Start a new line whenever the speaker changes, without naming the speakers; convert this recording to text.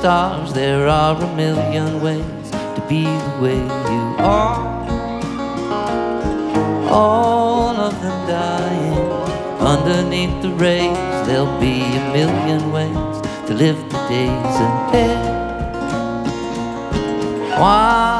stars, there are a million ways to be the way you are. All of them dying underneath the rays. There'll be a million ways to live the days ahead. Why